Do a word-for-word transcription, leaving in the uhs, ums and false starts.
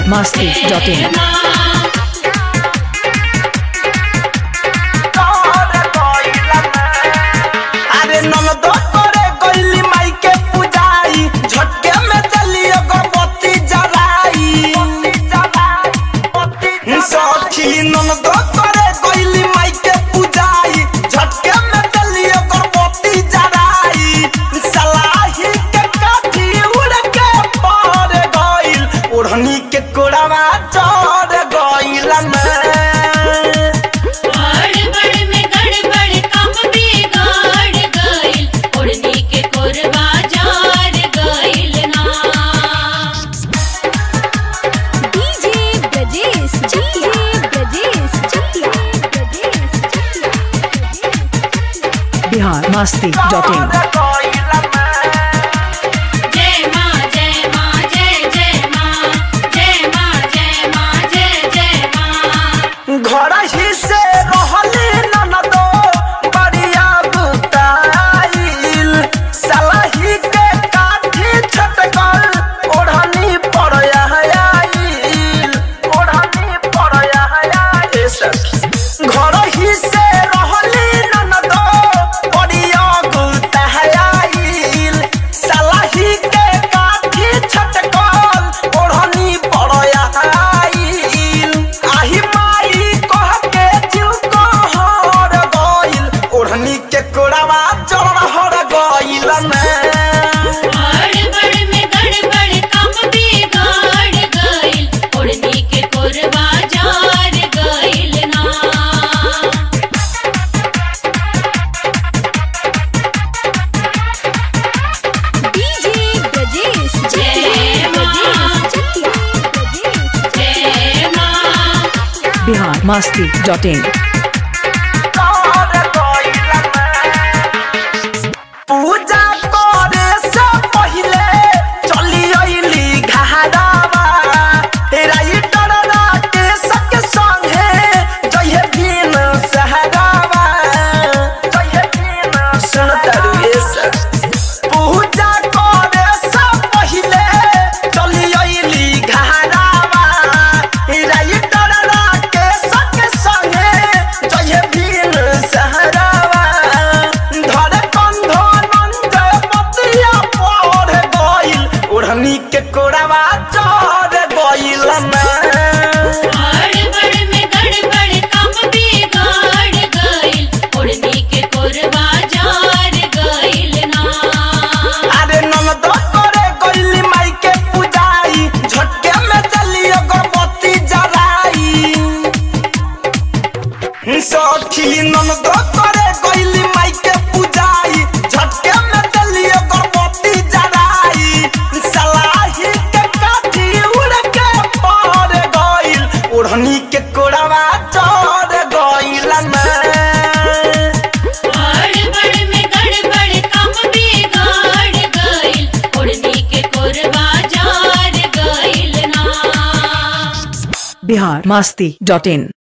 masti dot in. के कोड़ावा चढ़ गइल गड़बड़ में गड़बड़ काम बिगड़ गइल ओढ़नी के कोरवा जार गइल ना। DJ Brajesh DJ Brajesh Bihar masti dot in. घर ही से रहली ननदो बढ़िया गुताइल सलाही के काठी छटकल ओढ़नी पड़या आइल ओढ़नी पड़या आइल सखी घर ही से रहली ननदो बढ़िया गुताइल सलाही के काठी छटकल ओढ़नी पड़या आइल आही के कोड़ावा चढ़ गइल गड़बड़ में गड़बड़ काम बिगड़ गइल ओढ़नी के कोरवा जार गइल ना। डीजे ब्रजेश जय मां जय मां। Bihar masti dot in. पूजा करे से पहिले चली अइली घारावा राइटर राकेश के संगे जइहे दिन सहरावा जइहे दिन सुनतरुएस पूजा करे से पहिले चली अइली घारावा राइटर राकेश के संगे जइहे दिन सहरावा ओढ़नी के कोड़ावा चढ़ गइल गड़बड़ में गड़बड़ काम बिगड़ गइल ओढ़नी के कोरवा जार गइल ना। अरे ननद करे गइली माई के पूजाई झटके में चली अगरबत्ती जराई सखी ननद करे गइली माई के पूजाई झटके में चली अगरबत्ती जराई सलाही के काठी उड़ के पड़ गइल ओढ़नी के कोड़ावा चढ़ गइल गड़बड़ में गड़बड़ काम बिगड़ गइल ओढ़नी के कोरवा जार गइल ना। Bihar masti dot in.